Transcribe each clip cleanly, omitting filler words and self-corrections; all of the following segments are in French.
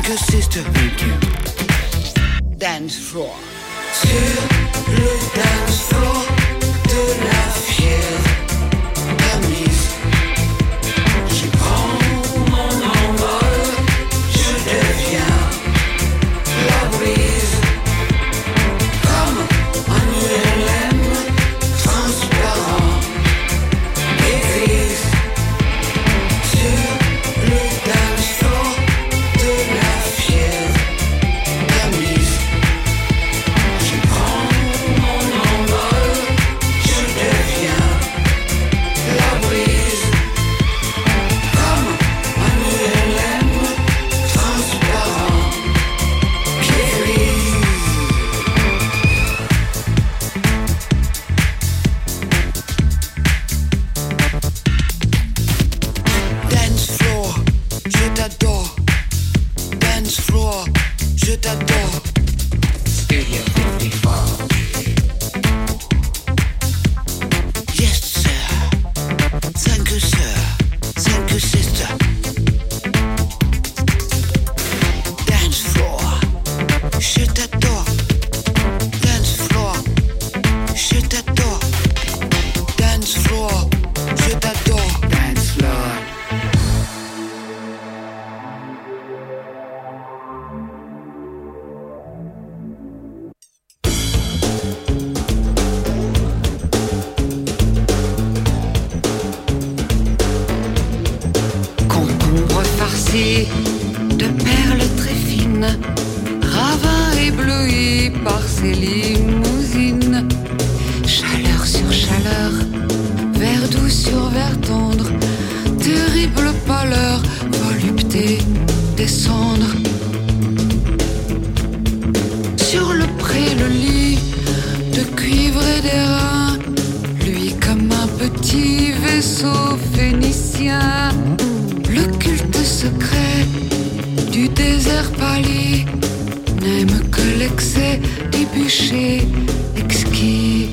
Thank you, sister. Thank you. Dance floor. Sur le dance floor de la fièvre Tamise, j'y prends mon envol, je deviens la brise, comme un ULM transparent et grise. Sur le dance floor de la fièvre Tamise, j'y prends mon envol, je deviens la brise, comme un ULM transparent qui grise. Dance floor, je t'adore. Dance floor, je t'adore. Studio 54. Yes, sir. Thank you, sir. Thank you, sister. Dance floor, je t'adore. Dance floor, je t'adore. Dance floor, je t'adore. Dance floor. Concombre farci de perles très fines, ravin ébloui par ses limousines. Chaleur sur chaleur, verre doux sur verre tendre, terrible pâleur, volupté des cendres. Sur le pré, le lit de cuivre et d'airain, lui comme un petit vaisseau phénicien. Le culte secret du désert pâli n'aime que l'excès des bûchers exquis.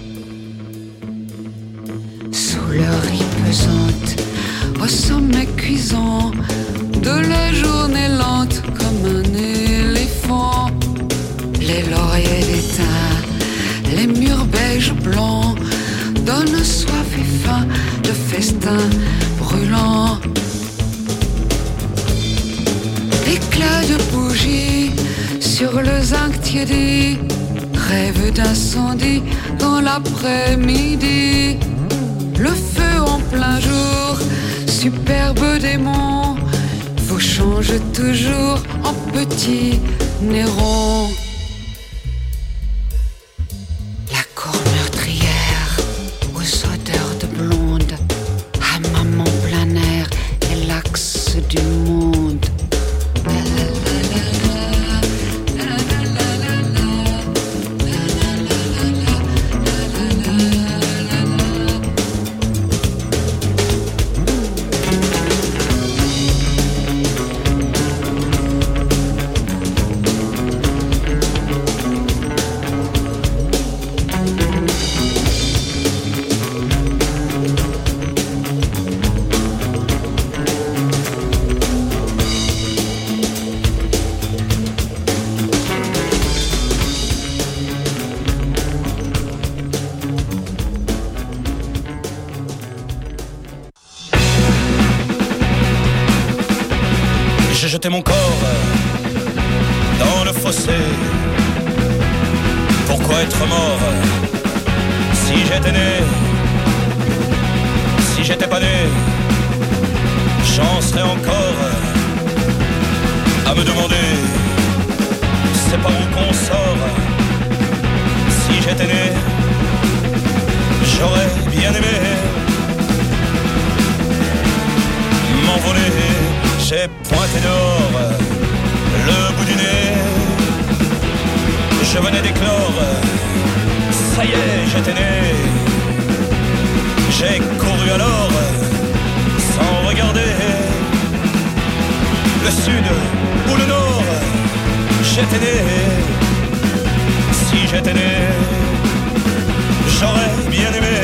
Sous leur riz pesante, au sommet cuisant de la journée lente comme un éléphant, les lauriers d'étain, les murs beige blancs donnent soif et faim de festins brûlants. Éclat de bougies sur le zinc tiédi, rêve d'incendie dans l'après-midi. Le feu en plein jour, superbe démon, vous change toujours en petit Néron. La cour meurtrière aux odeurs de blonde, hammam en plein air et l'axe du monde. J'ai jeté mon corps dans le fossé. Pourquoi être mort si j'étais né? Si j'étais pas né, j'en serais encore à me demander c'est par où qu'on sort. Si j'étais né, j'aurais bien aimé m'envoler. J'ai pointé dehors le bout du nez. Je venais d'éclore, ça y est, j'étais né. J'ai couru alors, sans regarder le sud ou le nord. J'étais né, si j'étais né, j'aurais bien aimé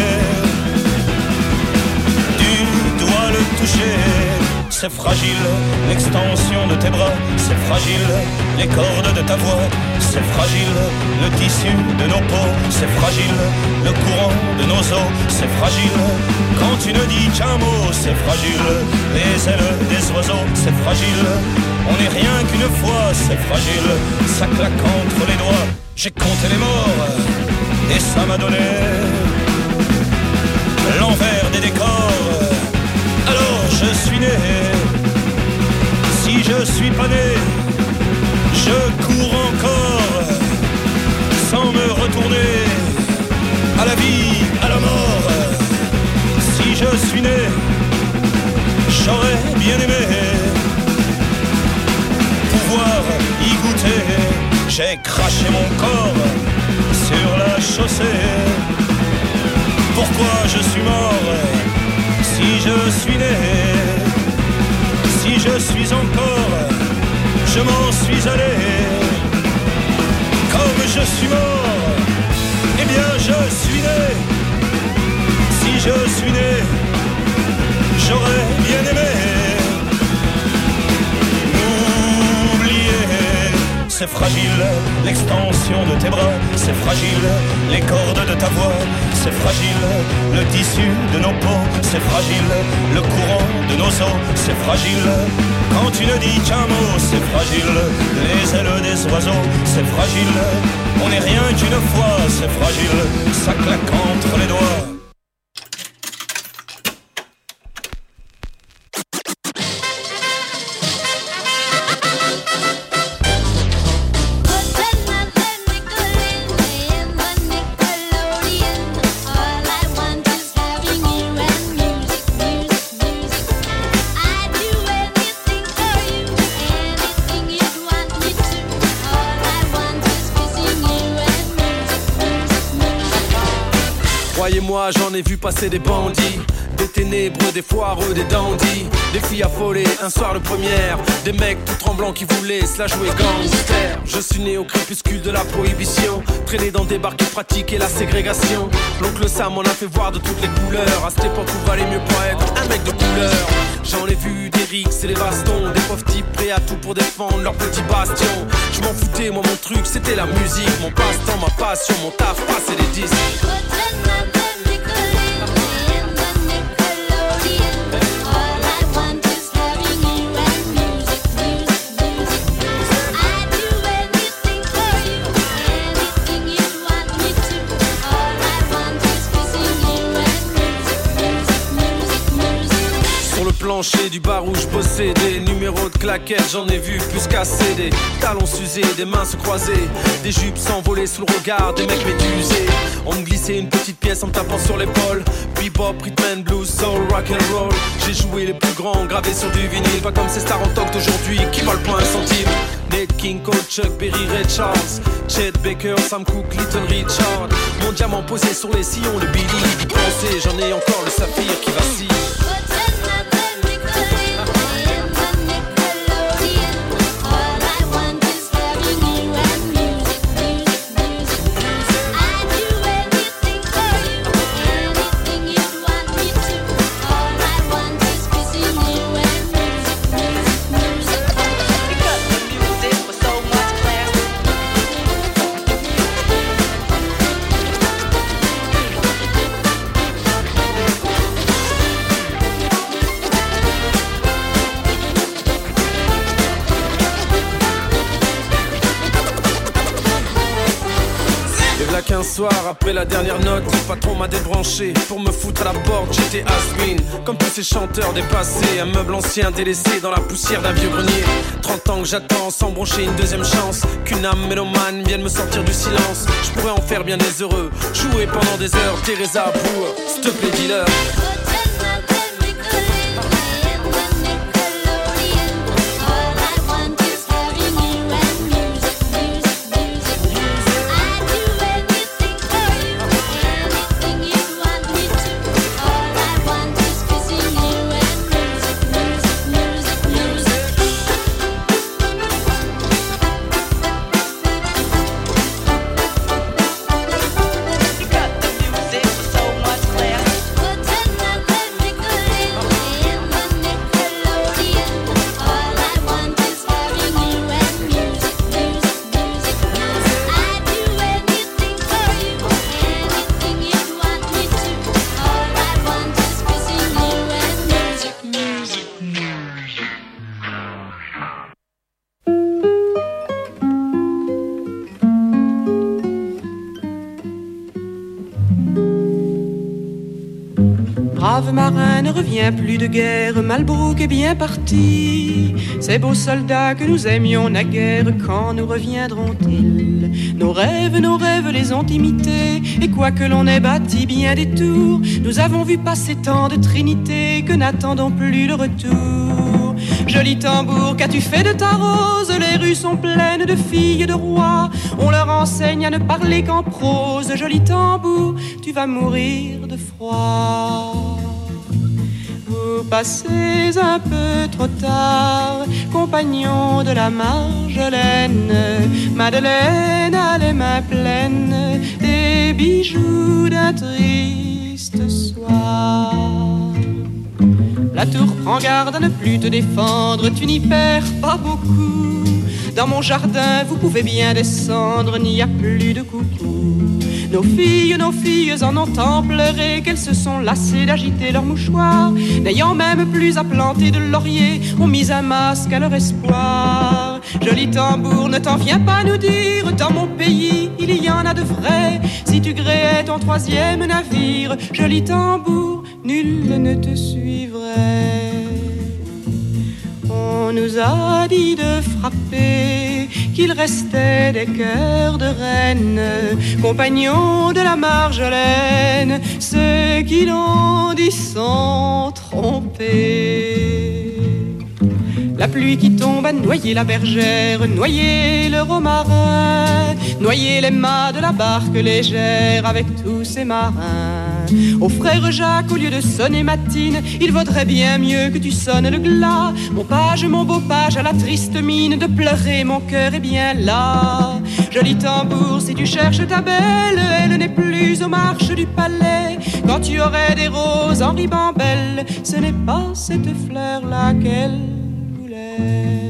du doigt le toucher. C'est fragile, l'extension de tes bras, c'est fragile, les cordes de ta voix, c'est fragile, le tissu de nos peaux, c'est fragile, le courant de nos os, c'est fragile, quand tu ne dis qu'un mot, c'est fragile, les ailes des oiseaux, c'est fragile, on n'est rien qu'une fois, c'est fragile, ça claque entre les doigts, j'ai compté les morts, et ça m'a donné l'envers des décors, alors je suis né, si je suis pas né, je cours encore, sans me retourner, à la vie, à la mort, si je suis né, j'aurais bien aimé pouvoir y goûter, j'ai craché mon corps sur la chaussée, pourquoi je suis mort, si je suis né, si je suis encore, je m'en suis allé, comme je suis mort, eh bien je suis né, si je suis né, j'aurais bien aimé oublier, c'est fragile, l'extension de tes bras, c'est fragile, les cordes de ta voix, c'est fragile, le tissu de nos peaux, c'est fragile, le courant de nos os, c'est fragile, quand tu ne dis qu'un mot, c'est fragile, les ailes des oiseaux, c'est fragile, on n'est rien qu'une fois, c'est fragile, ça claque entre les doigts. Croyez-moi, j'en ai vu passer des bandits, des ténébreux, des foireux, des dandys, des filles affolées, un soir de première, des mecs tout tremblants qui voulaient se la jouer gangster. Je suis né au crépuscule de la prohibition, traîné dans des bars qui pratiquaient la ségrégation. L'oncle Sam m'en a fait voir de toutes les couleurs, à cette époque où valait mieux pas être un mec de couleur. J'en ai vu des rixes et des bastons, des pauvres types prêts à tout pour défendre leur petit bastion. Je m'en foutais, moi mon truc c'était la musique, mon passe-temps, ma passion, mon taf, passer les disques. Plancher du bar où je bossais, des numéros de claquettes, j'en ai vu plus qu'assez, des talons s'user, des mains se croiser, des jupes s'envoler sous le regard des mecs médusés. On me glissait une petite pièce en me tapant sur l'épaule, bebop, rhythm and blues, soul, rock and roll. J'ai joué les plus grands, gravés sur du vinyle, pas comme ces stars en toc d'aujourd'hui qui valent pas un centime. Nate King Cole, Chuck Berry, Ray Charles, Chet Baker, Sam Cooke, Little Richard. Mon diamant posé sur les sillons de Billy, du pensée, j'en ai encore le saphir qui vacille. Un soir après la dernière note, le patron m'a débranché pour me foutre à la porte, j'étais has-been comme tous ces chanteurs dépassés, un meuble ancien délaissé dans la poussière d'un vieux grenier. 30 ans que j'attends sans broncher une deuxième chance, qu'une âme mélomane vienne me sortir du silence. Je pourrais en faire bien des heureux, jouer pendant des heures, Teresa pour s'il te plaît dis-leur. vient plus de guerre, Malbrook est bien parti. Ces beaux soldats que nous aimions naguère, quand nous reviendront-ils? Nos rêves, les ont imités. Et quoique l'on ait bâti bien des tours, nous avons vu passer tant de trinités que n'attendons plus le retour. Joli tambour, qu'as-tu fait de ta rose? Les rues sont pleines de filles de rois. On leur enseigne à ne parler qu'en prose. Joli tambour, tu vas mourir de froid. Vous passez un peu trop tard, compagnon de la Marjolaine. Madeleine a les mains pleines des bijoux d'un triste soir. La tour prend garde à ne plus te défendre, tu n'y perds pas beaucoup. Dans mon jardin, vous pouvez bien descendre, n'y a plus de coucou. Nos filles en ont tant pleuré qu'elles se sont lassées d'agiter leurs mouchoirs. N'ayant même plus à planter de laurier, ont mis un masque à leur espoir. Joli tambour, ne t'en viens pas nous dire, dans mon pays, il y en a de vrais. Si tu gréais ton troisième navire, joli tambour, nul ne te suivrait. On nous a dit de frapper, qu'il restait des cœurs de reine, compagnons de la Marjolaine. Ceux qui l'ont dit sont trompés. La pluie qui tombe a noyé la bergère, noyé le romarin, noyé les mâts de la barque légère avec tous ses marins. Ô frère Jacques, au lieu de sonner matine, il vaudrait bien mieux que tu sonnes le glas. Mon page, mon beau page, à la triste mine de pleurer, mon cœur est bien là. Joli tambour, si tu cherches ta belle, elle n'est plus aux marches du palais. Quand tu aurais des roses en ribambelle, ce n'est pas cette fleur-là qu'elle voulait.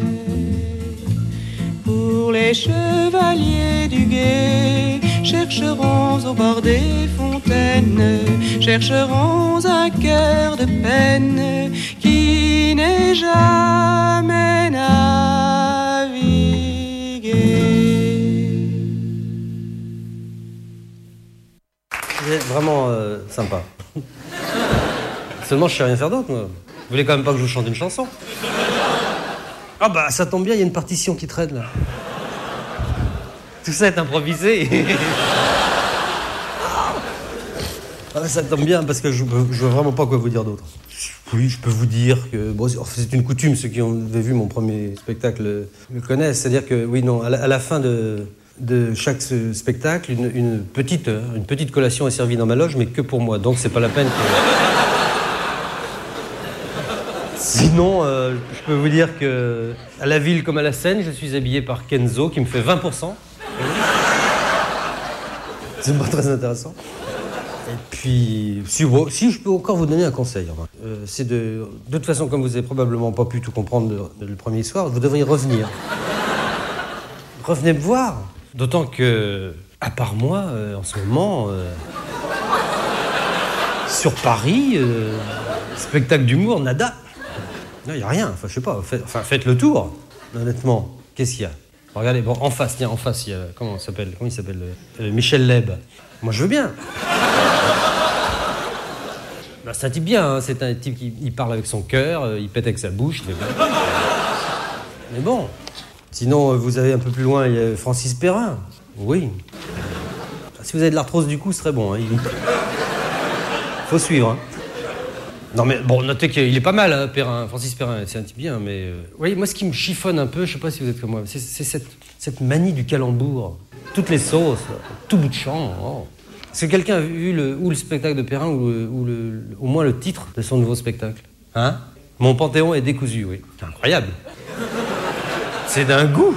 Pour les chevaliers du guet, chercherons au bord des fontaines, chercherons un cœur de peine qui n'est jamais navigué. Vous êtes vraiment sympa. Seulement, je sais rien faire d'autre, moi. Vous voulez quand même pas que je vous chante une chanson? Ah bah, ça tombe bien, il y a une partition qui traîne, là. Tout ça est improvisé. Ah, ça tombe bien, parce que je vois vraiment pas quoi vous dire d'autre. Oui, je peux vous dire que... Bon, c'est une coutume, ceux qui ont vu mon premier spectacle le connaissent. C'est-à-dire que, oui, non, à la fin de chaque spectacle, une petite collation est servie dans ma loge, mais que pour moi. Donc, c'est pas la peine que... Sinon, je peux vous dire que à la ville comme à la scène, je suis habillé par Kenzo, qui me fait 20%. C'est pas très intéressant. Et puis, si je peux encore vous donner un conseil, c'est de toute façon, comme vous n'avez probablement pas pu tout comprendre le premier soir, vous devriez revenir. Revenez me voir. D'autant que, à part moi, en ce moment, sur Paris, spectacle d'humour, nada. Non, il n'y a rien. Enfin, je sais pas. Faites le tour, honnêtement. Qu'est-ce qu'il y a? Regardez, bon, en face, il y a... Comment il s'appelle Michel Leb. Moi, je veux bien. Bah, c'est un type bien, hein. C'est un type qui parle avec son cœur, il pète avec sa bouche, il fait bien. Mais bon. Sinon, vous avez un peu plus loin, il y a Francis Perrin. Oui. Si vous avez de l'arthrose du cou, ce serait bon. Hein. Faut suivre. Hein. Non mais bon, notez qu'il est pas mal, hein, Perrin, Francis Perrin, c'est un type bien, mais... Oui, moi ce qui me chiffonne un peu, je sais pas si vous êtes comme moi, c'est cette manie du calembour. Toutes les sauces, tout bout de champ. Oh. Est-ce que quelqu'un a vu le spectacle de Perrin ou au moins le titre de son nouveau spectacle? Hein? Mon Panthéon est décousu, oui. C'est incroyable. C'est d'un goût.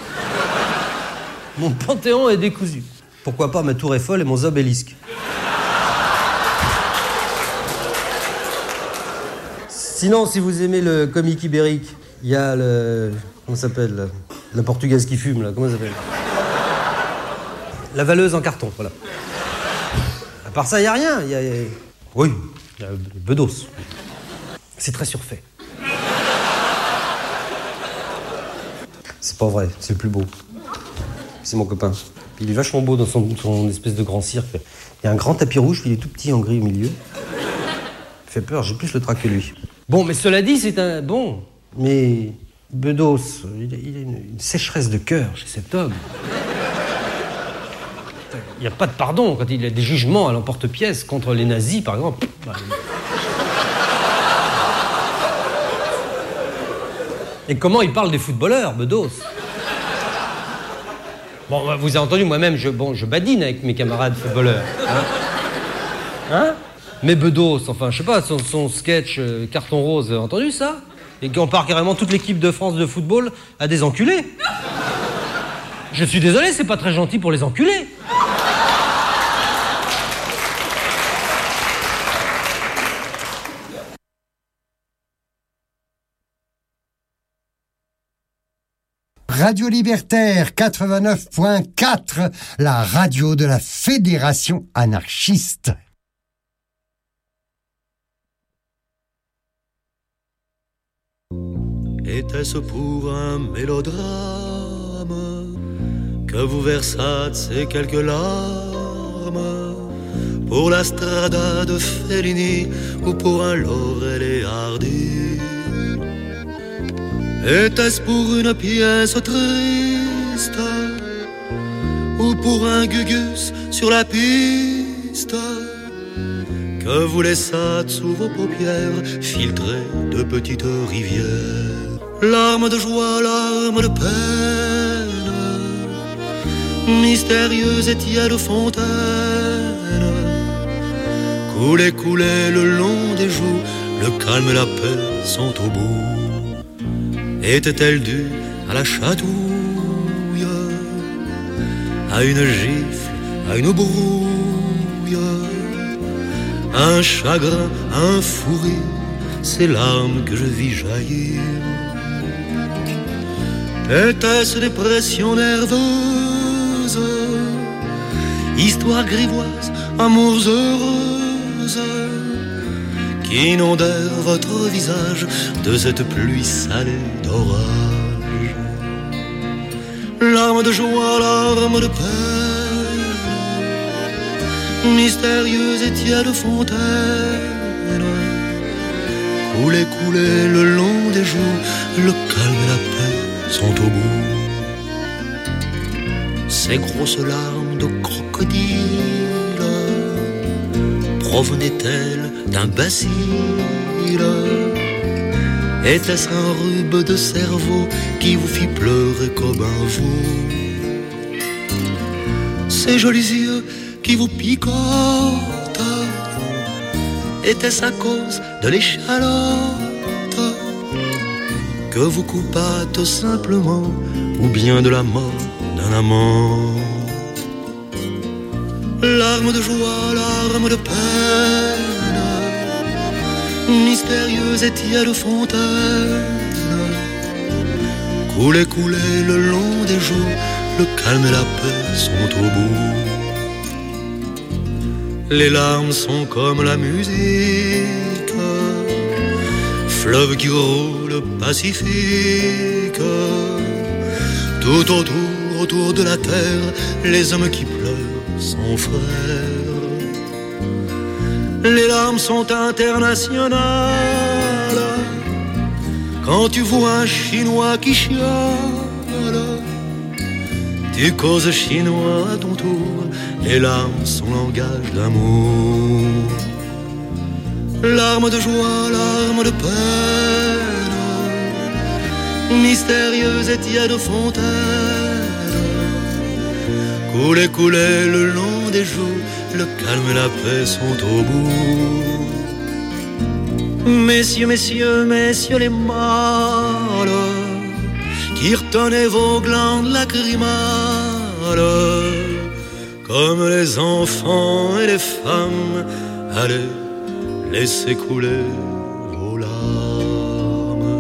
Mon Panthéon est décousu. Pourquoi pas ma tour Eiffel et mon obélisque? Sinon, si vous aimez le comique ibérique, il y a le... Comment ça s'appelle? La portugaise qui fume, là. Comment ça s'appelle? La valeuse en carton, voilà. À part ça, il n'y a rien. Oui, il y a Bedos. C'est très surfait. C'est pas vrai, c'est le plus beau. C'est mon copain. Puis il est vachement beau dans son espèce de grand cirque. Il y a un grand tapis rouge, puis il est tout petit en gris au milieu. Il fait peur, j'ai plus le trac que lui. Bon, mais cela dit, c'est un... Bon, mais Bedos, il a une sécheresse de cœur chez cet homme. Il n'y a pas de pardon quand il y a des jugements à l'emporte-pièce contre les nazis, par exemple. Et comment il parle des footballeurs, Bedos? Bon, vous avez entendu, moi-même, je badine avec mes camarades footballeurs. Hein? Mais Bedos, enfin, je sais pas, son sketch Carton Rose, vous avez entendu ça? Et qu'on part carrément toute l'équipe de France de football à des enculés. Je suis désolé, c'est pas très gentil pour les enculés. Radio Libertaire 89.4, la radio de la Fédération anarchiste. Était-ce pour un mélodrame que vous versâtes ces quelques larmes? Pour la strada de Fellini ou pour un Laurel et Hardy? Était-ce pour une pièce triste ou pour un Gugus sur la piste que vous laissâtes sous vos paupières filtrer de petites rivières? Larmes de joie, larmes de peine, mystérieuse et tiède fontaine, coulez, coulez le long des joues, le calme et la paix sont au bout. Était-elle due à la chatouille, à une gifle, à une brouille, à un chagrin, à un fou rire, ces larmes que je vis jaillir? Était-ce des pressions nerveuses, histoires grivoises, amours heureuses, qui inondèrent votre visage de cette pluie salée d'orage? Larmes de joie, larmes de peine, mystérieuse et tiède fontaine, coulez, coulez le long des joues, le calme et la paix sont au bout. Ces grosses larmes de crocodile provenaient-elles d'un bacille? Était-ce un rube de cerveau qui vous fit pleurer comme un veau? Ces jolis yeux qui vous picotent, était-ce à cause de l'échalote que vous coupâtes simplement, ou bien de la mort d'un amant? Larmes de joie, larmes de peine, mystérieuse et tiède fontaine, coulez, coulez le long des jours, le calme et la paix sont au bout. Les larmes sont comme la musique, fleuve qui roule pacifique. Tout autour de la terre, les hommes qui pleurent sont frères. Les larmes sont internationales. Quand tu vois un Chinois qui chiale, tu causes chinois à ton tour. Les larmes sont langage d'amour. Larmes de joie, larmes de peine, mystérieuse et tiède fontaine, coulez, coulez le long des jours, le calme et la paix sont au bout. Messieurs, messieurs, messieurs les mâles, qui retenez vos glandes lacrymales, comme les enfants et les femmes, allez, laissez couler vos larmes.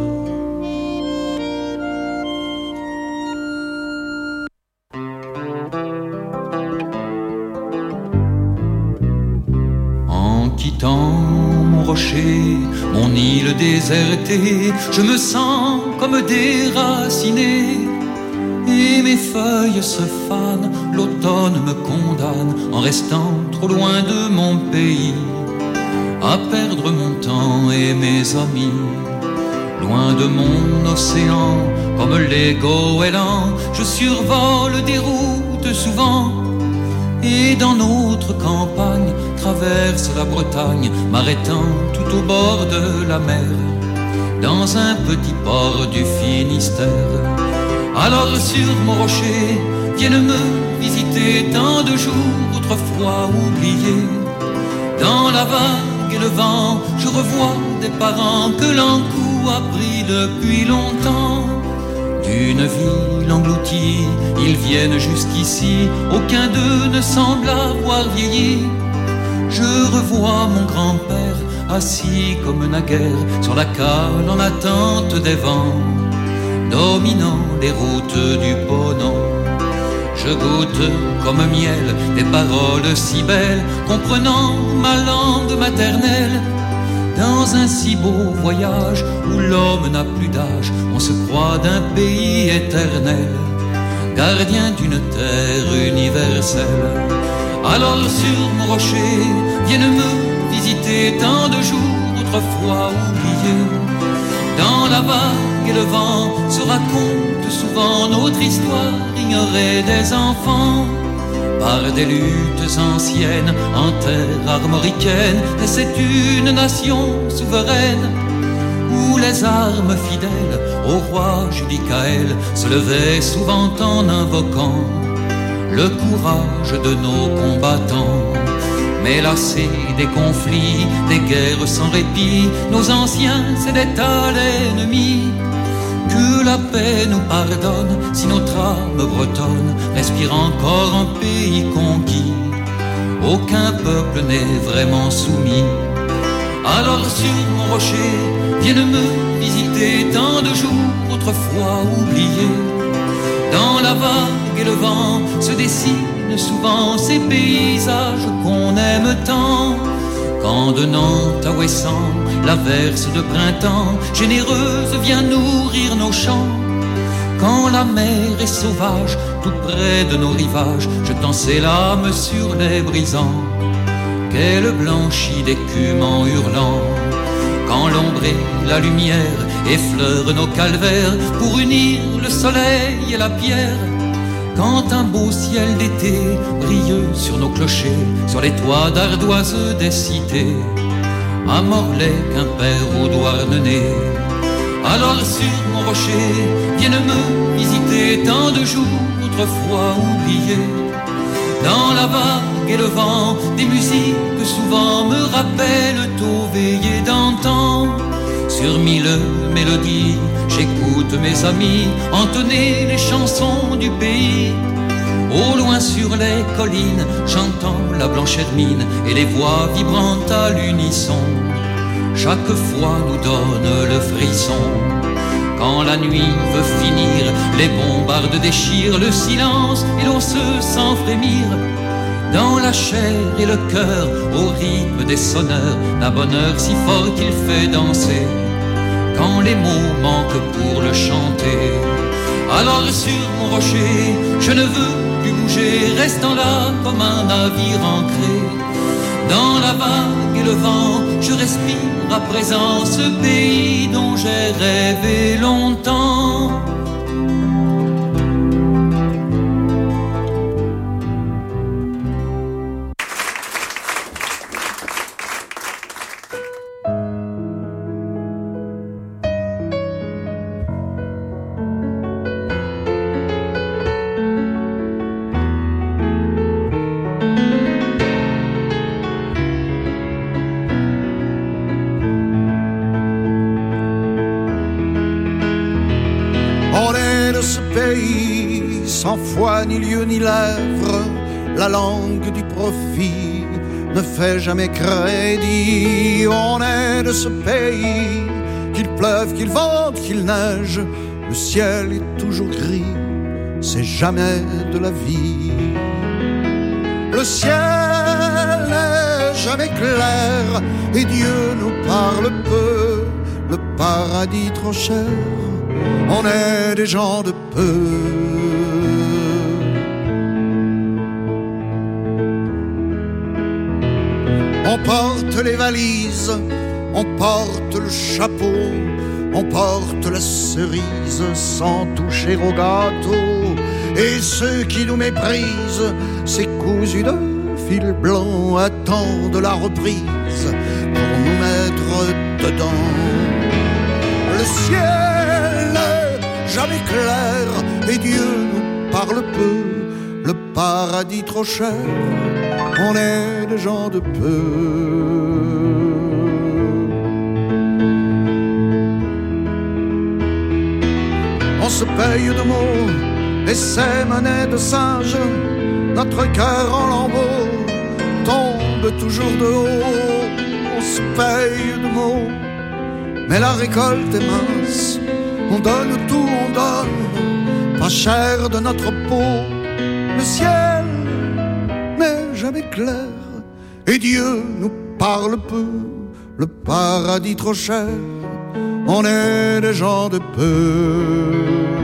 En quittant mon rocher, mon île désertée, je me sens comme déraciné. Et mes feuilles se fanent, l'automne me condamne en restant trop loin de mon pays. à perdre mon temps et mes amis. Loin de mon océan, comme les goélands, je survole des routes souvent. Et dans notre campagne, traverse la Bretagne, m'arrêtant tout au bord de la mer, dans un petit port du Finistère. Alors sur mon rocher, viennent me visiter tant de jours autrefois oubliés. Dans la vague et le vent, je revois des parents que l'encou a pris depuis longtemps. D'une ville engloutie, ils viennent jusqu'ici, aucun d'eux ne semble avoir vieilli. Je revois mon grand-père assis comme naguère sur la cale en attente des vents, dominant les routes du Ponant. Je goûte comme miel des paroles si belles, comprenant ma langue maternelle. Dans un si beau voyage où l'homme n'a plus d'âge, on se croit d'un pays éternel, gardien d'une terre universelle. Alors sur mon rocher viennent me visiter tant de jours autrefois oubliés. Dans la vague et le vent se raconte souvent notre histoire ignorée des enfants. Par des luttes anciennes en terre armoricaine, et c'est une nation souveraine où les armes fidèles au roi Judicaël se levaient souvent en invoquant le courage de nos combattants. Mais lassés des conflits, des guerres sans répit, nos anciens cédaient à l'ennemi. Que la paix nous pardonne si notre âme bretonne respire encore un pays conquis. Aucun peuple n'est vraiment soumis. Alors sur mon rocher viennent me visiter tant de jours autrefois oubliés. Dans la vague et le vent se dessinent souvent ces paysages qu'on aime tant. Quand de Nantes à Ouessant, l'averse de printemps généreuse vient nourrir nos champs. Quand la mer est sauvage, tout près de nos rivages, jetant ses lames sur les brisants, qu'elle blanchit d'écume en hurlant. Quand l'ombre et la lumière effleurent nos calvaires pour unir le soleil et la pierre. Quand un beau ciel d'été brille sur nos clochers, sur les toits d'ardoise des cités, à Morlaix, Quimper ou Douarnenez. Alors sur mon rocher viennent me visiter tant de jours autrefois oubliés. Dans la vague et le vent, des musiques souvent me rappellent tôt veillé d'antan. Sur mille mélodies, j'écoute mes amis entonner les chansons du pays. Au loin sur les collines, j'entends la blanche hermine et les voix vibrantes à l'unisson. Chaque fois nous donne le frisson. Quand la nuit veut finir, les bombardes déchirent le silence et l'on se sent frémir. Dans la chair et le cœur, au rythme des sonneurs, d'un bonheur si fort qu'il fait danser. Quand les mots manquent pour le chanter, alors sur mon rocher, je ne veux plus bouger, restant là comme un navire ancré. Dans la vague et le vent, je respire à présent ce pays dont j'ai rêvé longtemps. Sans foi ni lieu ni lèvre, la langue du profit ne fait jamais crédit. On est de ce pays, qu'il pleuve, qu'il vente, qu'il neige, le ciel est toujours gris, c'est jamais de la vie. Le ciel n'est jamais clair et Dieu nous parle peu, le paradis trop cher, on est des gens de peu. On porte les valises, on porte le chapeau, on porte la cerise sans toucher au gâteau. Et ceux qui nous méprisent, ces cousus de fil blanc, attendent la reprise pour nous mettre dedans. Le ciel n'est jamais clair et Dieu nous parle peu. Le paradis trop cher, on est des gens de peu. On se paye de mots et ces monnaies de singe, notre cœur en lambeaux tombe toujours de haut. On se paye de mots, mais la récolte est mince. On donne tout, on donne, pas cher de notre peau. Le ciel n'est jamais clair et Dieu nous parle peu. Le paradis trop cher, on est des gens de peu.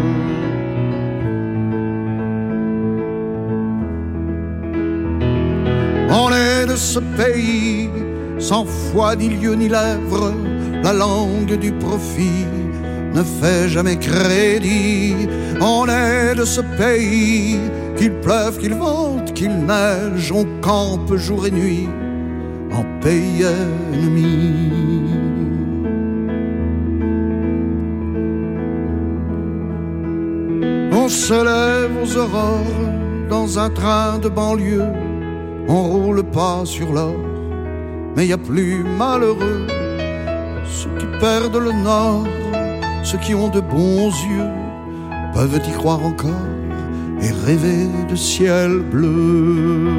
On est de ce pays, sans foi ni lieu ni lèvres. La langue du profit ne fait jamais crédit. On est de ce pays, qu'il pleuve, qu'il vente, qu'il neige, on campe jour et nuit en pays ennemi. On se lève aux aurores dans un train de banlieue. On roule pas sur l'or, mais y a plus malheureux. Ceux qui perdent le nord, ceux qui ont de bons yeux, peuvent y croire encore et rêver de ciel bleu.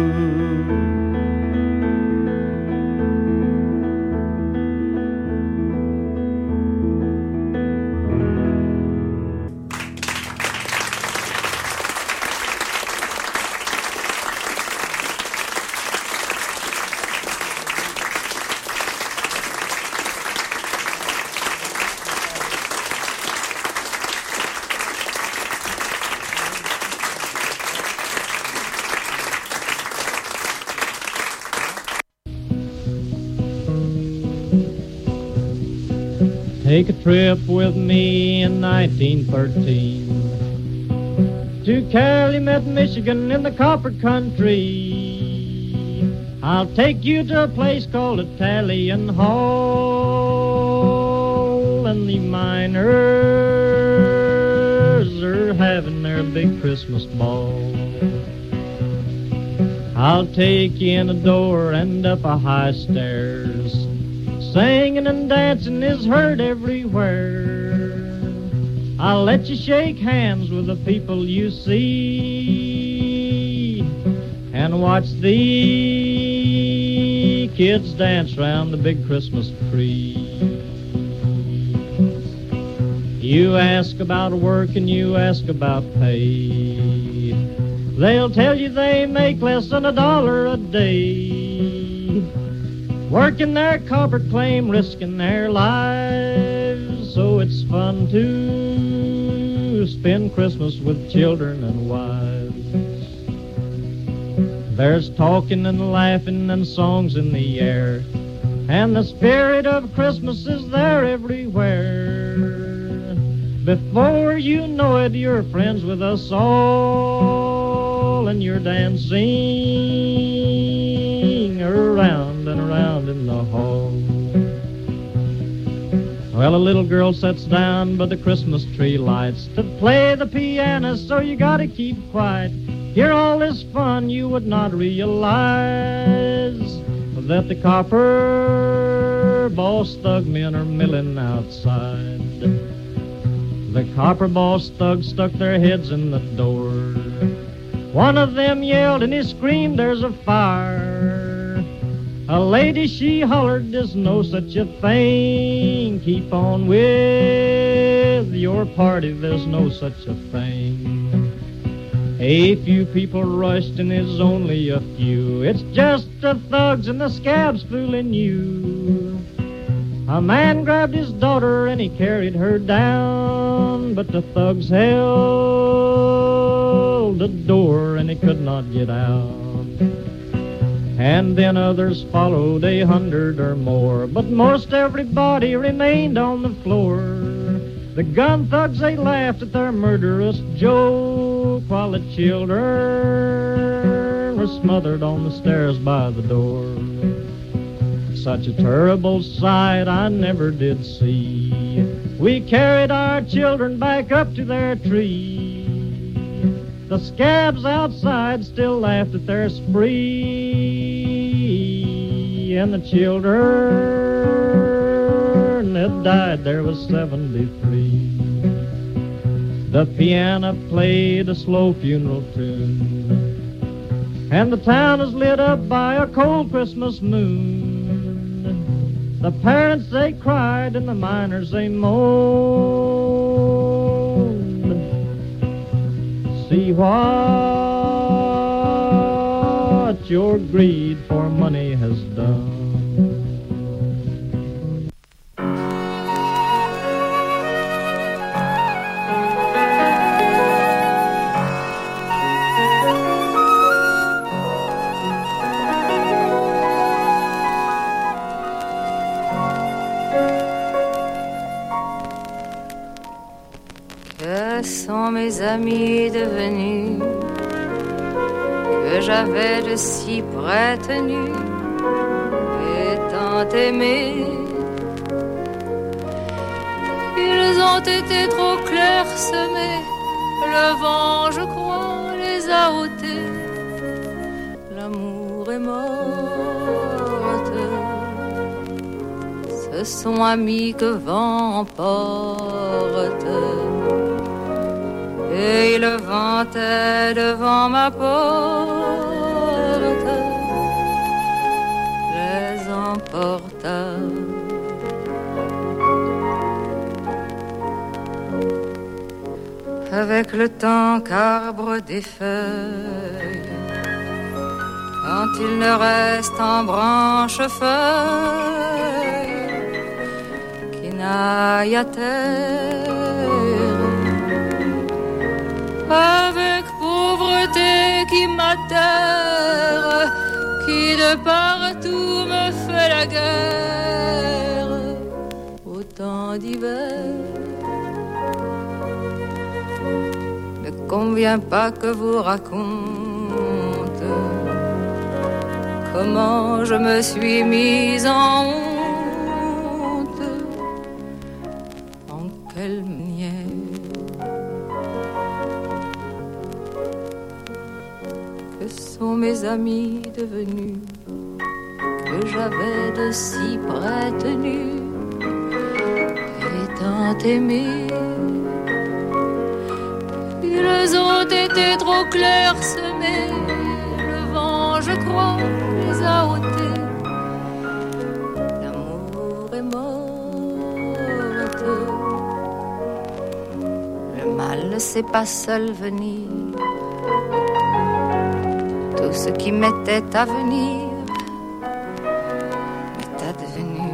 Take a trip with me in 1913 to Calumet, Michigan in the copper country. I'll take you to a place called Italian Hall, and the miners are having their big Christmas ball. I'll take you in a door and up a high stairs. Singing and dancing is heard everywhere. I'll let you shake hands with the people you see and watch the kids dance round the big Christmas tree. You ask about work and you ask about pay. They'll tell you they make less than $1 a day. Working their copper claim, risking their lives, so it's fun to spend Christmas with children and wives. There's talking and laughing and songs in the air, and the spirit of Christmas is there everywhere. Before you know it, you're friends with us all, and you're dancing around and around in the hall. Well, a little girl sits down by the Christmas tree lights to play the piano, so you gotta keep quiet. Hear all this fun, you would not realize that the copper boss thug men are milling outside. The copper boss thugs stuck their heads in the door. One of them yelled and he screamed, "There's a fire." A lady, she hollered, "There's no such a thing. Keep on with your party, there's no such a thing." A few people rushed and it's only a few. It's just the thugs and the scabs fooling you. A man grabbed his daughter and he carried her down, but the thugs held the door and he could not get out. and then others followed 100 or more, but most everybody remained on the floor. The gun thugs, they laughed at their murderous joke, while the children were smothered on the stairs by the door. Such a terrible sight I never did see. We carried our children back up to their tree. The scabs outside still laughed at their spree, and the children that died there was 73. The piano played a slow funeral tune, and the town is lit up by a cold Christmas moon. The parents, they cried, and the miners, they moaned. See what your greed for money has done. Mes amis devenus, que j'avais de si près tenus et tant aimés. Ils ont été trop clairsemés, le vent, je crois, les a ôtés. L'amour est morte, ce sont amis que vent emporte. Et le vent est devant ma porte, les emporta. Avec le temps qu'arbre des feuilles, quand il ne reste en branche feuille qui n'aille à terre. Avec pauvreté qui m'atterre, qui de partout me fait la guerre, au temps d'hiver. Ne convient pas que vous raconte comment je me suis mise en honte, en quelle manière. Sont mes amis devenus, que j'avais de si près tenus et tant aimés. Ils ont été trop clairsemés, le vent, je crois, les a ôtés. L'amour est morte, le mal ne sait pas seul venir. Tout ce qui m'était à venir m'est advenu.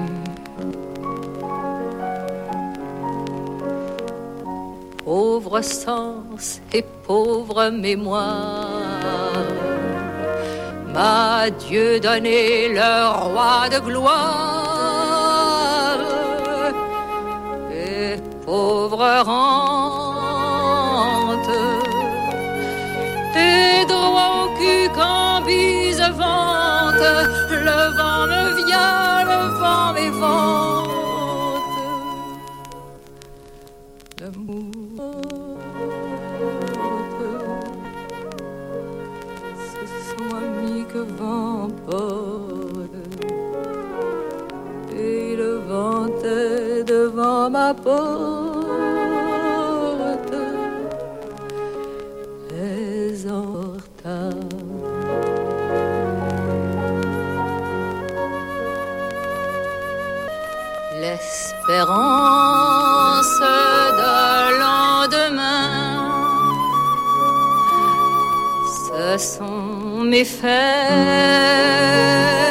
Pauvre sens et pauvre mémoire, m'a Dieu donné le roi de gloire, et pauvre rente, tes droits au cul quand bise vente, le vent me vient, le vent m'évente. L'amour, ce sont amis que vent porte, et le vent est devant ma porte. L'espérance de lendemain, ce sont mes fêtes.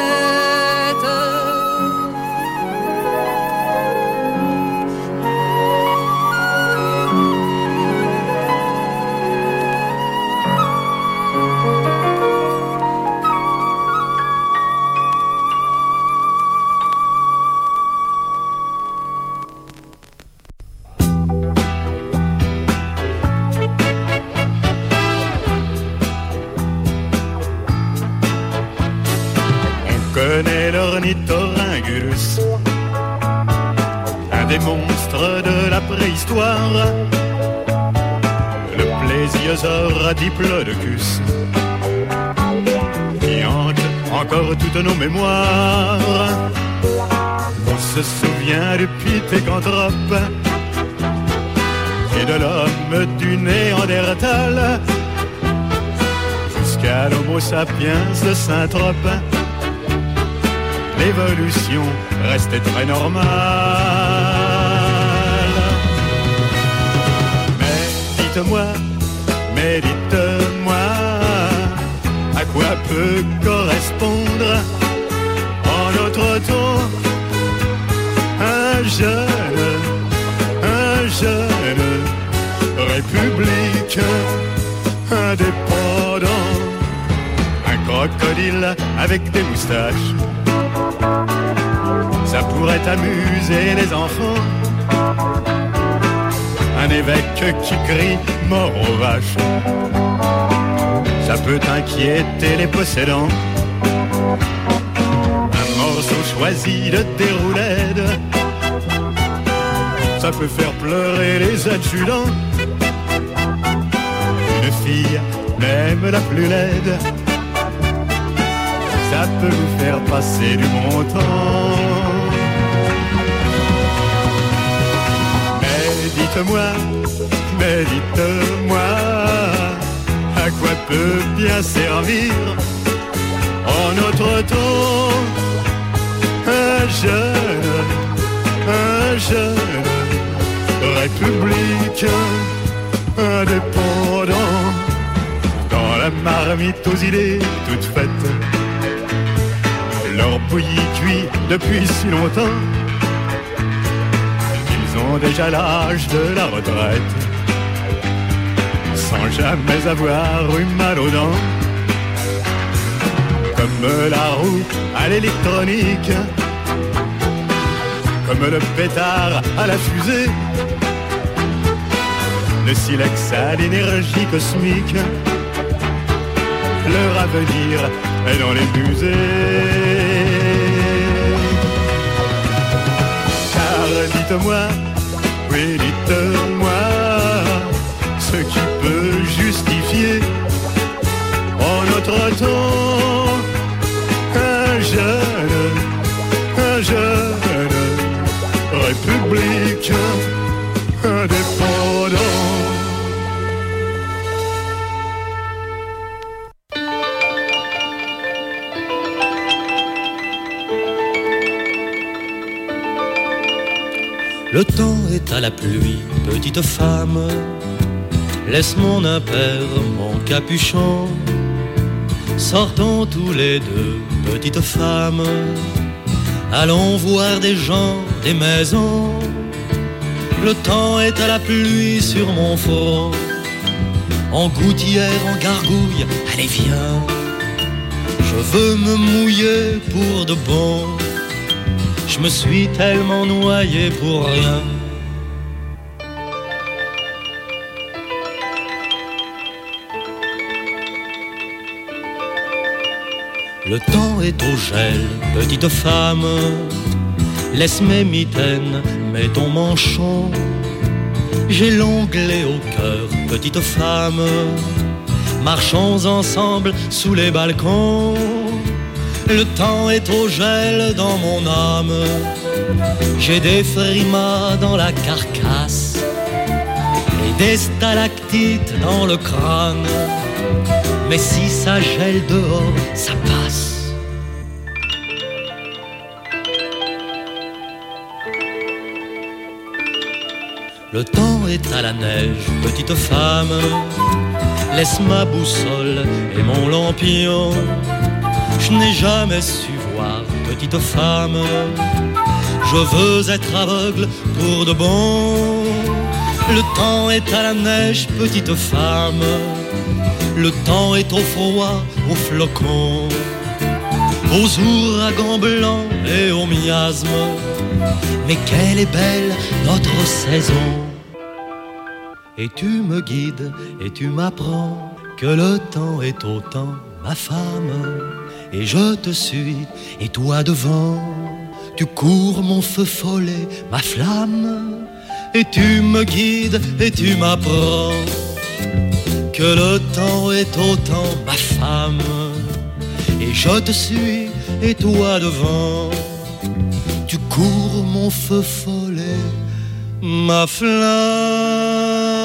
connaît l'ornithorhynchus, un des monstres de la préhistoire, le plésiosaure à diplodocus, qui hante encore toutes nos mémoires. On se souvient du pithécanthrope et de l'homme du Néandertal, jusqu'à l'homo sapiens de Saint-Trope. L'évolution restait très normale. Mais dites-moi, à quoi peut correspondre en notre temps un jeune républicain indépendant, un crocodile avec des moustaches. Ça pourrait amuser les enfants, un évêque qui crie mort aux vaches. Ça peut inquiéter les possédants, un morceau choisi de déroulède. Ça peut faire pleurer les adjudants, une fille, même la plus laide, ça peut vous faire passer du bon temps. Mais dites-moi, à quoi peut bien servir en notre temps un jeune républicain indépendant, dans la marmite aux idées toutes faites, leur bouillie cuit depuis si longtemps, ils ont déjà l'âge de la retraite, sans jamais avoir eu mal aux dents. Comme la roue à l'électronique, comme le pétard à la fusée, le silex à l'énergie cosmique, leur avenir est dans les musées. Car dites-moi, oui dites-moi, ce qui peut justifier en notre temps un jeune républicain indépendant. Le temps est à la pluie, petite femme. Laisse mon impair, mon capuchon. Sortons tous les deux, petite femme. Allons voir des gens, des maisons. Le temps est à la pluie sur mon front. En gouttière, en gargouille, allez viens. Je veux me mouiller pour de bon. Je me suis tellement noyé pour rien. Le temps est au gel, petite femme. Laisse mes mitaines, mets ton manchon. J'ai l'onglet au cœur, petite femme. Marchons ensemble sous les balcons. Le temps est au gel dans mon âme. J'ai des frimas dans la carcasse et des stalactites dans le crâne. Mais si ça gèle dehors, ça passe. Le temps est à la neige, petite femme. Laisse ma boussole et mon lampion. Je n'ai jamais su voir, petite femme. Je veux être aveugle pour de bon. Le temps est à la neige, petite femme. Le temps est au froid, aux flocons, aux ouragans blancs et aux miasmes. Mais quelle est belle notre saison. Et tu me guides et tu m'apprends que le temps est autant ma femme. et je te suis, et toi devant, tu cours mon feu follet, ma flamme, et tu me guides et tu m'apprends que le temps est autant ma femme, et je te suis, et toi devant, tu cours mon feu follet, ma flamme.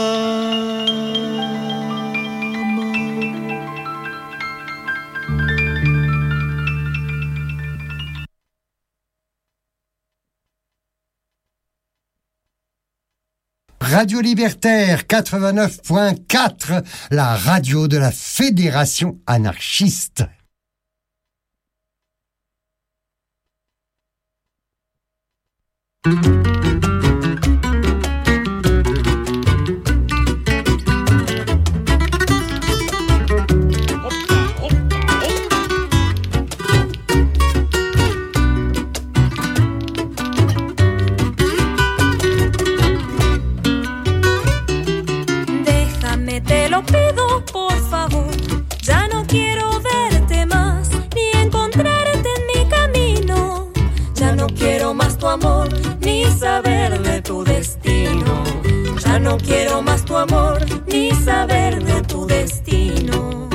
Radio Libertaire 89.4, la radio de la Fédération anarchiste. Te lo pido, por favor, ya no quiero verte más, ni encontrarte en mi camino. Ya no quiero más tu amor, ni saber de tu destino. Ya no quiero más tu amor, ni saber de tu destino.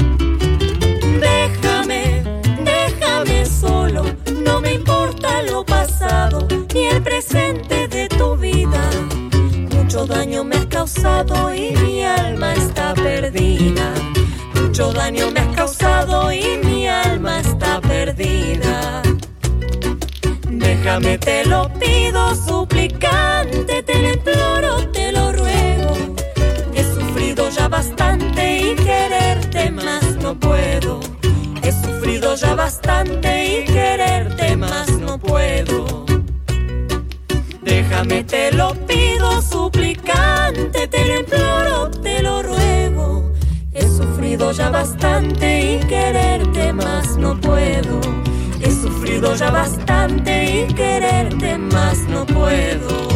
Déjame, déjame solo, no me importa lo pasado, ni el presente de tu vida. Mucho daño me has causado y mi alma está perdida. Mucho daño me has causado y mi alma está perdida. Déjame, te lo pido, suplicante, te lo imploro, te lo ruego. He sufrido ya bastante y quererte más no puedo. He sufrido ya bastante y quererte más no puedo. Déjame, te lo pido, suplicante, te lo imploro, te lo ruego. He sufrido ya bastante y quererte más no puedo. He sufrido ya bastante y quererte más no puedo.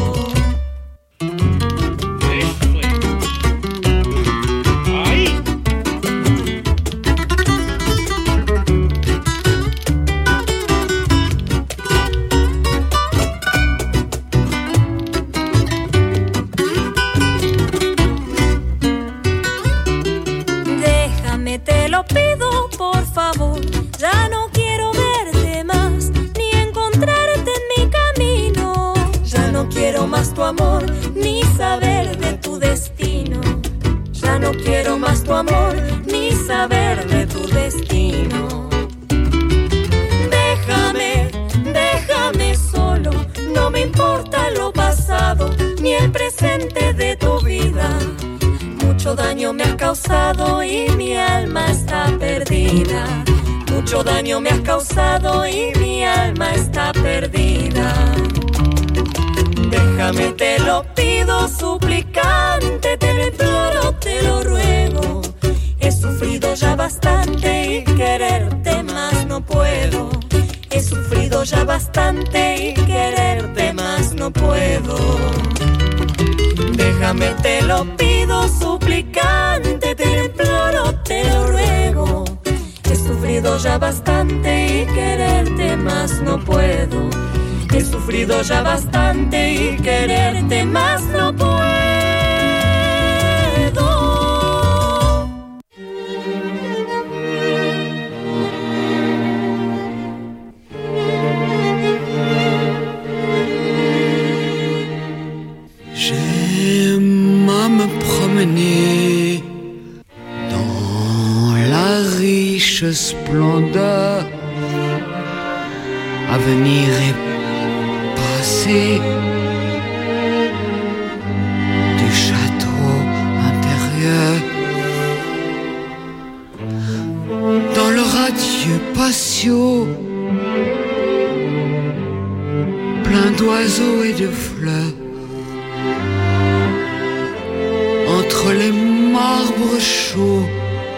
Te lo pido, por favor, ya no quiero verte más, ni encontrarte en mi camino. Ya no quiero más tu amor, ni saber de tu destino. Ya no quiero más tu amor, ni saber de tu destino. Déjame, déjame solo, no me importa lo pasado, ni el presente de tu vida. Mucho daño me has causado y mi alma está perdida. Mucho daño me has causado y mi alma está perdida. Déjame, te lo pido, suplicante, te lo imploro, te lo ruego. He sufrido ya bastante y quererte más no puedo. He sufrido ya bastante y quererte más no puedo. Déjame, te lo pido, suplicante, te lo imploro, te lo ruego. He sufrido ya bastante y quererte más no puedo. He sufrido ya bastante y quererte más no puedo. Me promener dans la riche splendeur, avenir et passé du château intérieur, dans le radieux patio plein d'oiseaux et de fleurs. Entre les marbres chauds,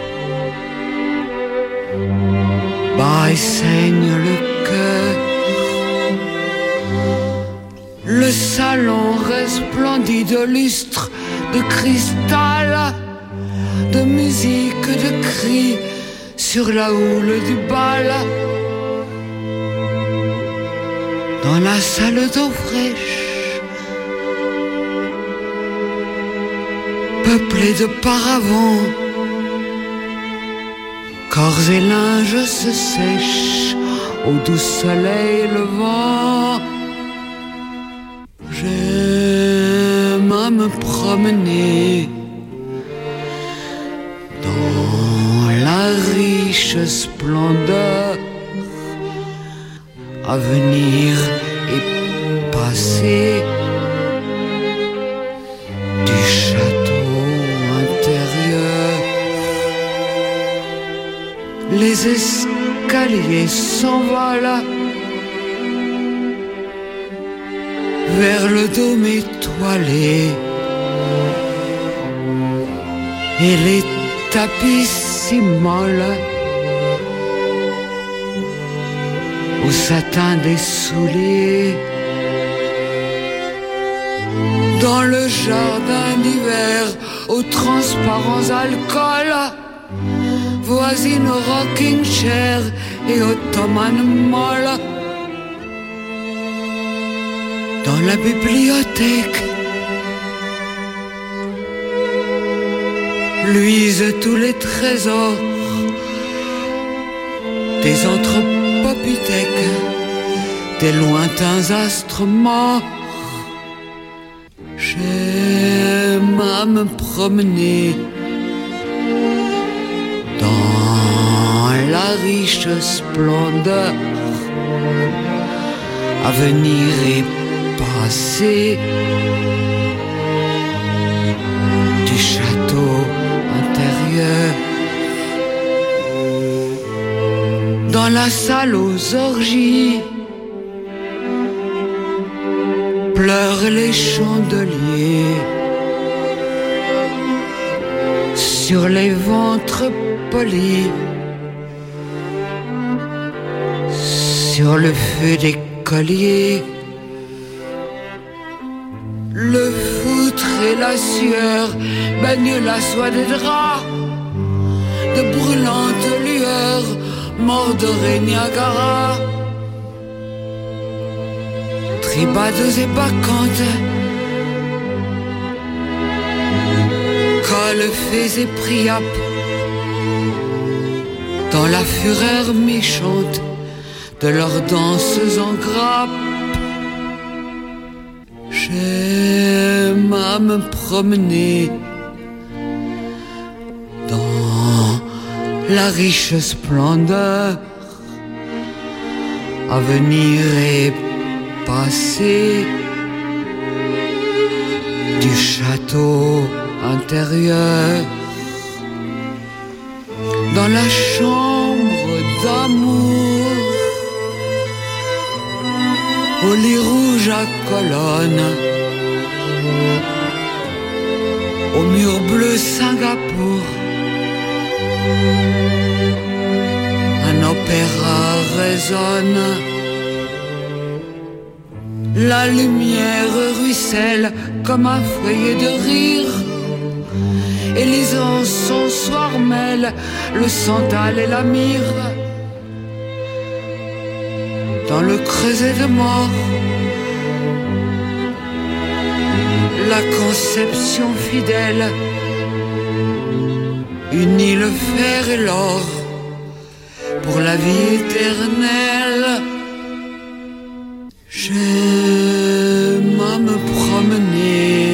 bas et saigne le cœur. Le salon resplendit de lustre, de cristal, de musique, de cris sur la houle du bal, dans la salle d'eau fraîche, peuplée de paravents, corps et linge se sèchent au doux soleil levant. J'aime à me promener dans la riche splendeur, à venir et passer du château intérieur. Les escaliers s'envolent vers le dôme étoilé et les tapis si molles au satin des souliers. Dans le jardin d'hiver aux transparents alcools, voisine rocking chair et ottomane molle. Dans la bibliothèque luisent tous les trésors des anthropopithèques, des lointains astres morts. J'aime à me promener dans la riche splendeur, à venir et passer du château intérieur. Dans la salle aux orgies pleurent les chandeliers sur les ventres polis, sur le feu des colliers. Le foutre et la sueur baignent la soie des draps, de brûlantes lueurs mordorées Niagara. Tribades et bacchantes, colfées et priapes, dans la fureur méchante de leurs danses en grappe. J'aime à me promener dans la riche splendeur, à venir et passer du château intérieur. Dans la chambre d'amour, au lit rouge à colonnes, au mur bleu Singapour, un opéra résonne. La lumière ruisselle comme un foyer de rire, et les encens mêlent le santal et la myrrhe. Dans le creuset de mort, la conception fidèle unit le fer et l'or pour la vie éternelle. J'aime à me promener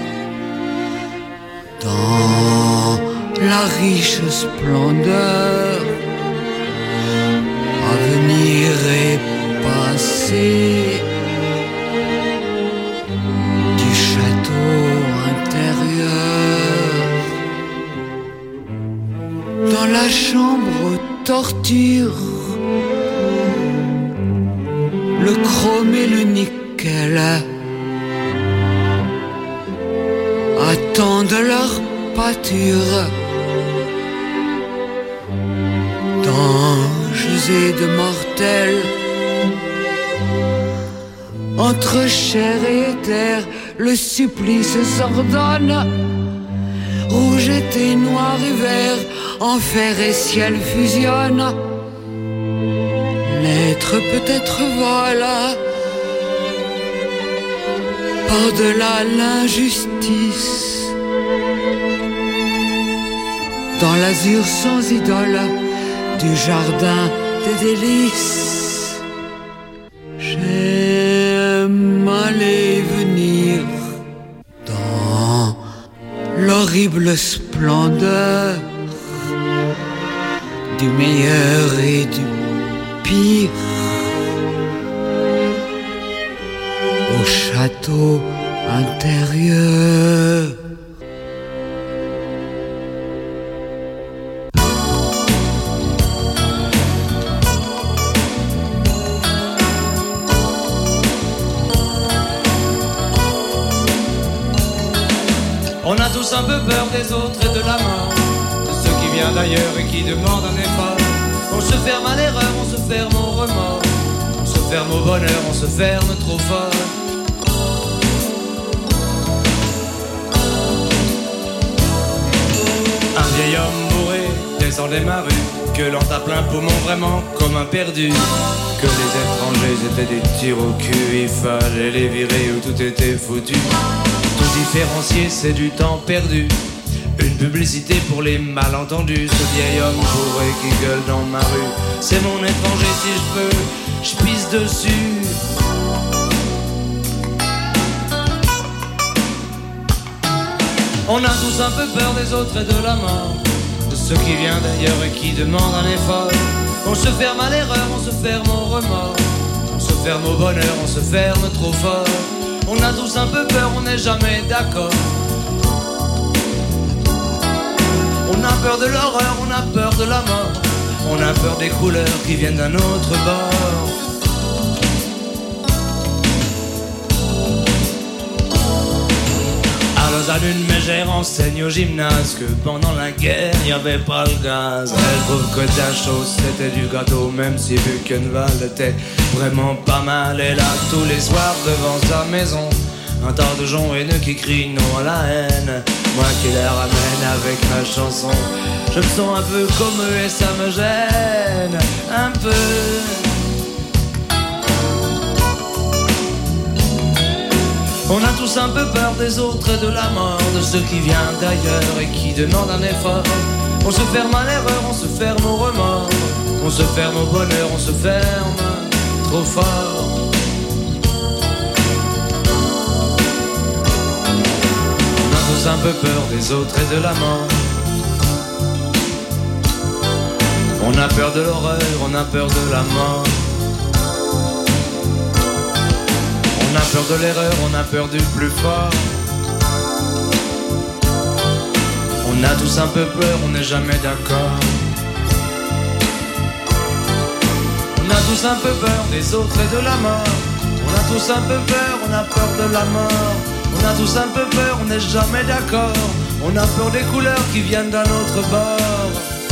dans la riche splendeur, à venir et passer du château intérieur. Dans la chambre aux tortures, le chrome et le nickel attendent leur pâture. D'anges et de mortels, entre chair et éther, le supplice s'ordonne. Rouge été, noir hiver, enfer et ciel fusionnent. L'être peut-être voilà, par-delà l'injustice, dans l'azur sans idole du jardin des délices. J'aime aller venir dans l'horrible splendeur du meilleur et du pire, au château intérieur. On a tous un peu peur des autres et de la mort, de ceux qui viennent d'ailleurs et qui demandent un effort. On se ferme à l'erreur, on se ferme au remords, on se ferme au bonheur, on se ferme trop fort. Un vieil homme bourré descendait ma rue, que l'on tape plein poumon vraiment comme un perdu. Que les étrangers étaient des tirs au cul, il fallait les virer ou tout était foutu. Tout différencier, c'est du temps perdu. Une publicité pour les malentendus. Ce vieil homme bourré qui gueule dans ma rue, c'est mon étranger, si je peux, je pisse dessus. On a tous un peu peur des autres et de la mort, de ceux qui viennent d'ailleurs et qui demandent un effort. On se ferme à l'erreur, on se ferme au remords, on se ferme au bonheur, on se ferme trop fort. On a tous un peu peur, on n'est jamais d'accord. On a peur de l'horreur, on a peur de la mort, on a peur des couleurs qui viennent d'un autre bord. À Lausanne, une mégère enseigne au gymnase que pendant la guerre, il n'y avait pas le gaz. Elle trouve que ta chose c'était du gâteau, même si Buchenwald était vraiment pas mal. Et là, tous les soirs devant sa maison, un tas de gens haineux qui crient non à la haine. Moi qui les ramène avec ma chanson, je me sens un peu comme eux et ça me gêne un peu. On a tous un peu peur des autres et de la mort, de ceux qui viennent d'ailleurs et qui demandent un effort. On se ferme à l'erreur, on se ferme au remords, on se ferme au bonheur, on se ferme trop fort. On a tous un peu peur des autres et de la mort. On a peur de l'horreur, on a peur de la mort. On a peur de l'erreur, on a peur du plus fort. On a tous un peu peur, on n'est jamais d'accord. On a tous un peu peur des autres et de la mort. On a tous un peu peur, on a peur de la mort. On a tous un peu peur, on n'est jamais d'accord. On a peur des couleurs qui viennent d'un autre bord.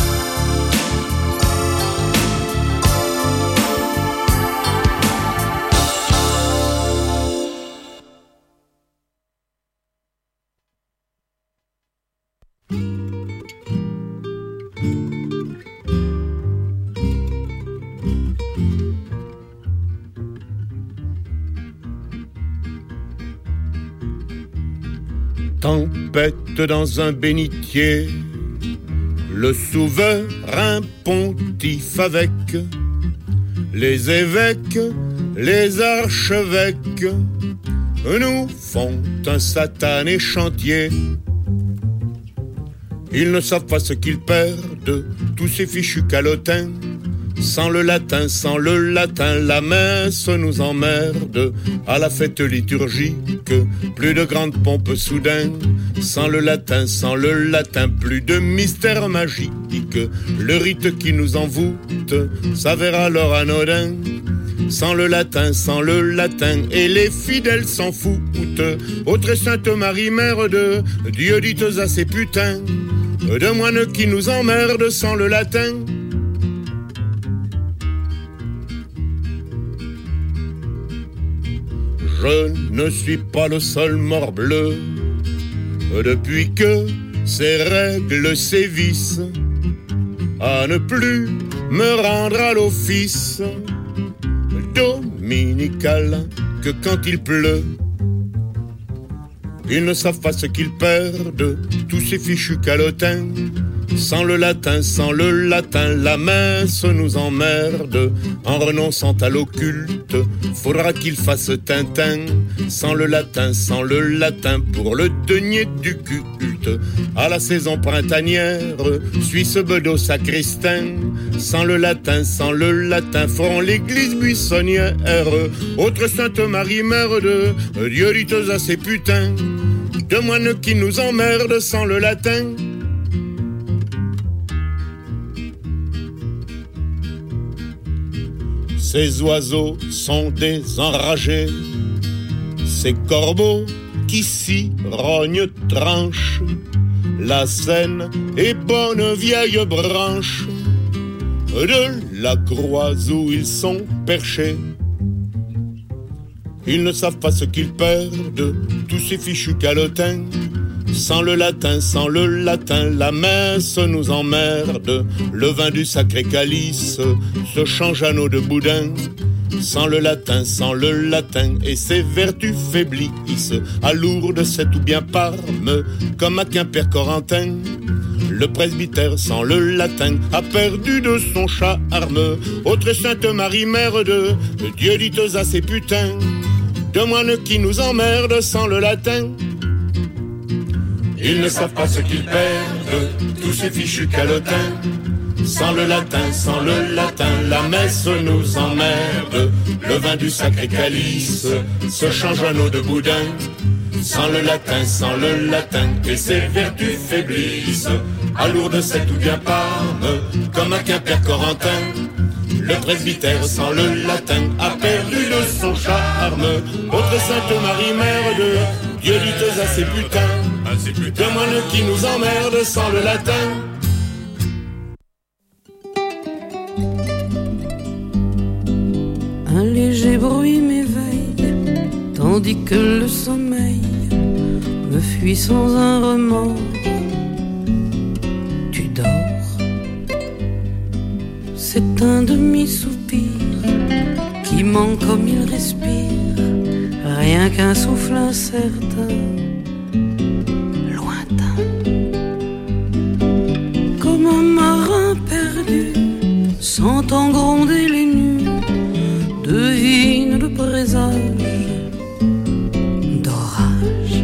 Tempête dans un bénitier, le souverain pontife avec les évêques, les archevêques, nous font un satané chantier. Ils ne savent pas ce qu'ils perdent, tous ces fichus calotins. Sans le latin, la messe nous emmerde. À la fête liturgique, plus de grande pompe soudain. Sans le latin, plus de mystère magique. Le rite qui nous envoûte s'avère alors anodin. Sans le latin, et les fidèles s'en foutent. Ô très sainte Marie, mère de Dieu, dites à ces putains de moines qui nous emmerdent sans le latin. Je ne suis pas le seul morbleu depuis que ces règles sévissent. à ne plus me rendre à l'office dominical que quand il pleut. Ils ne savent pas ce qu'ils perdent, tous ces fichus calotins. Sans le latin, la messe nous emmerde. En renonçant à l'occulte, faudra qu'ils fassent Tintin. Sans le latin, pour le denier du culte. À la saison printanière, Suisse bedeau sacristain. Sans le latin, feront l'église buissonnière. Autre Sainte Marie Mère de Dieu diteuse à ces putains de moines qui nous emmerdent sans le latin. Ces oiseaux sont des enragés, ces corbeaux qui s'y rognent tranchent. La Seine est bonne vieille branche de la croix où ils sont perchés. Ils ne savent pas ce qu'ils perdent, tous ces fichus calotins. Sans le latin, la messe nous emmerde. Le vin du sacré calice se change en eau de boudin. Sans le latin, et ses vertus faiblissent. À Lourdes, c'est ou bien Parme, comme à Quimper-Corentin. Le presbytère sans le latin a perdu de son charme. Autre Sainte Marie Mère de Dieu diteuse à ces putains de moines qui nous emmerdent sans le latin. Ils ne savent pas ce qu'ils perdent, tous ces fichus calotins. Sans le latin, la messe nous emmerde. Le vin du sacré calice se change en eau de boudin. Sans le latin, et ses vertus faiblissent. À Lourdes, c'est ou bien Parme, comme à Quimper-Corentin. Le presbytère sans le latin a perdu de son charme. Autre Sainte Marie Mère de Dieu diteuse à ces putains de moines qui nous emmerdent sans le latin. Un léger bruit m'éveille, tandis que le sommeil me fuit sans un remords. Tu dors, c'est un demi-soupir qui manque comme il respire, rien qu'un souffle incertain, lointain. Comme un marin perdu, sentant gronder les nues, devine le présage d'orage.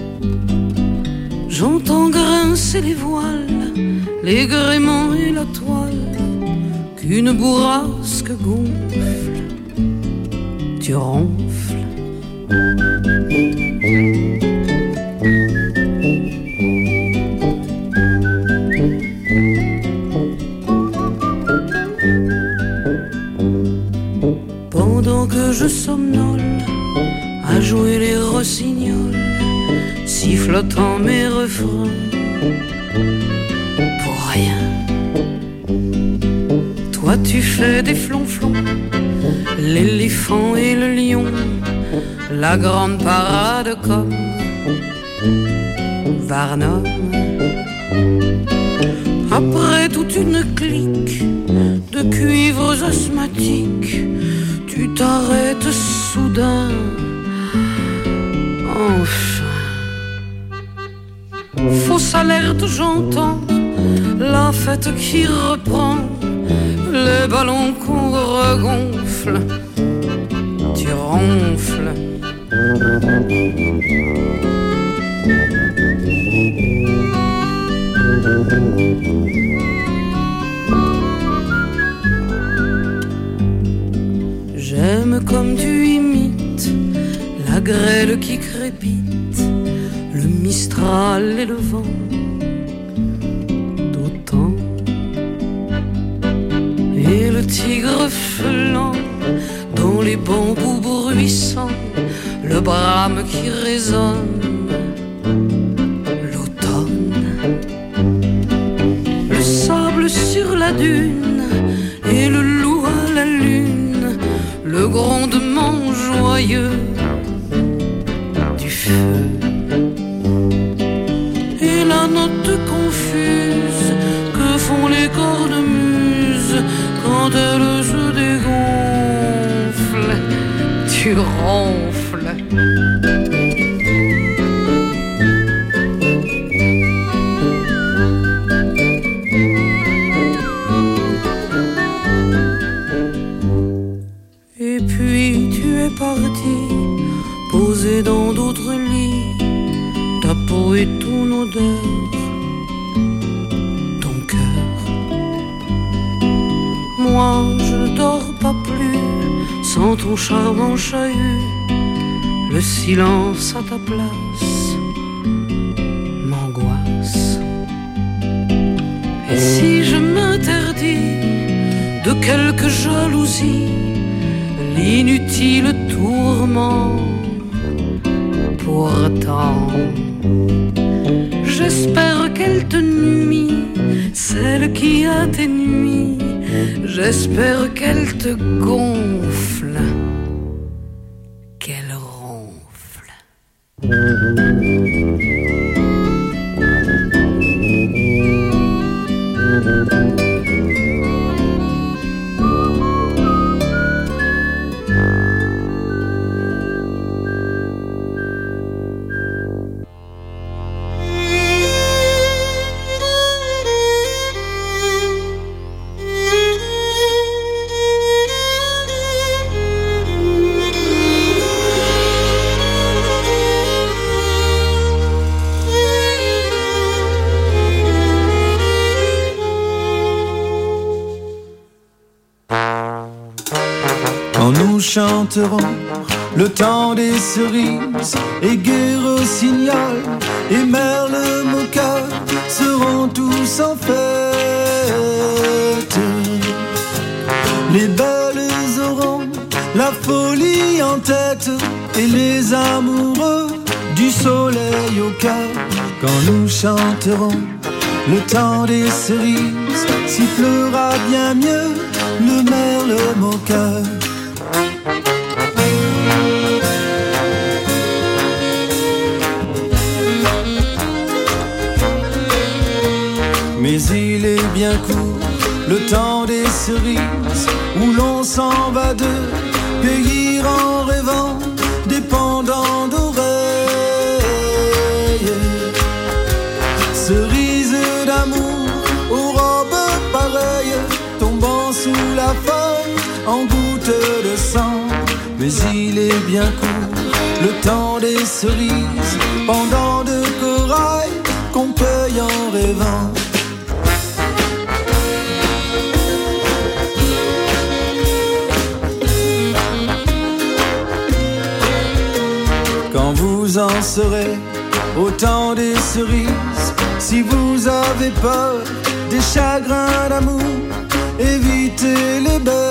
J'entends grincer les voiles, les gréements et la toile, qu'une bourrasque gonfle, tu ronfles. Pendant que je somnole à jouer les rossignols, sifflotant mes refrains pour rien. Toi tu fais des flonflons, l'éléphant et le lion, la grande parade comme Varnum. Après toute une clique de cuivres asthmatiques, tu t'arrêtes soudain, enfin. Fausse alerte, j'entends la fête qui reprend, les ballons qu'on regonfle, tu ronfles. J'aime comme tu imites la grêle qui crépite, le mistral et le vent d'autant, et le tigre feulant dans les bambous bruissants, le brame qui résonne, l'automne, le sable sur la dune et le loup à la lune, le grondement joyeux du feu et la note confuse que font quand elle se dégonfle, tu ronfles. Et puis tu es parti, posé dans d'autres lits, ta peau est ton odeur, ton cœur. Moi je ne dors pas plus sans ton charmant chahut, le silence à ta place m'angoisse. Et si je m'interdis de quelque jalousie, l'inutile tourment, pourtant j'espère qu'elle te nuit, celle qui a tes nuits. J'espère qu'elle te gonfle, qu'elle ronfle. Chanterons le temps des cerises, et Gai Rossignol et Merle Moka seront tous en fête. Les belles auront la folie en tête, et les amoureux du soleil au cœur. Quand nous chanterons le temps des cerises, sifflera bien mieux le Merle Moka. Mais il est bien court, le temps des cerises, où l'on s'en va de cueillir en rêvant des pendants d'oreilles. Cerises d'amour aux robes pareilles, tombant sous la feuille en gouttes de sang. Mais il est bien court, le temps des cerises, pendants de corail qu'on cueille en rêvant. Quand vous en serez au temps des cerises, si vous avez peur des chagrins d'amour, évitez les belles.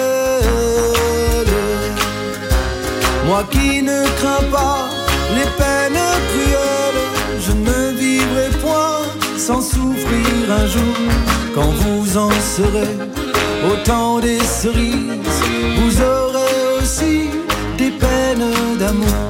Moi qui ne crains pas les peines cruelles, je ne vivrai point sans souffrir un jour. Quand vous en serez au temps des cerises, vous aurez aussi des peines d'amour.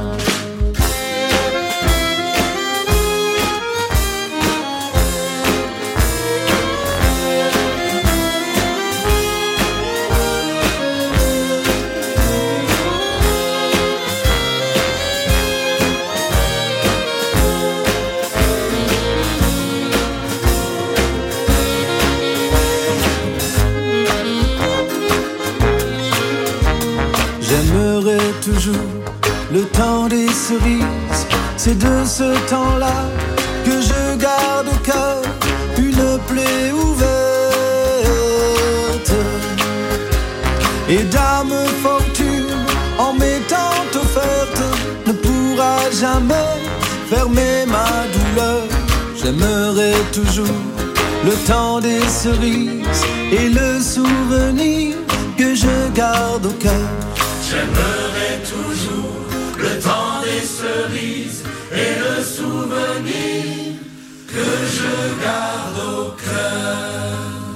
J'aimerais toujours le temps des cerises, c'est de ce temps-là que je garde au cœur une plaie ouverte. Et dame fortune, en m'étant offerte, ne pourra jamais fermer ma douleur. J'aimerais toujours le temps des cerises et le souvenir que je garde au cœur. J'aimerais toujours le temps des cerises et le souvenir que je garde au cœur.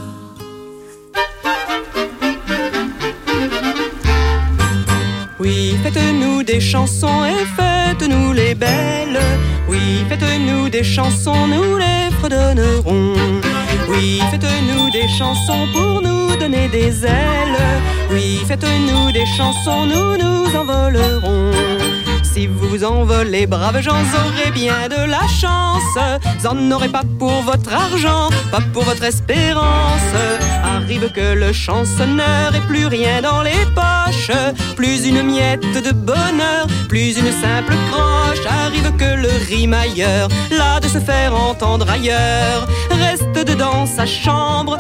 Oui, faites-nous des chansons et faites-nous les belles. Oui, faites-nous des chansons, nous les fredonnerons. Oui, faites-nous des chansons pour nous donner des ailes. Oui, faites-nous des chansons, nous nous envolerons. Si vous vous envolez, braves gens, aurez bien de la chance. Vous en aurez pas pour votre argent, pas pour votre espérance. Arrive que le chansonneur ait plus rien dans les poches, plus une miette de bonheur, plus une simple croche. Arrive que le rimailleur, là de se faire entendre ailleurs, reste dedans sa chambre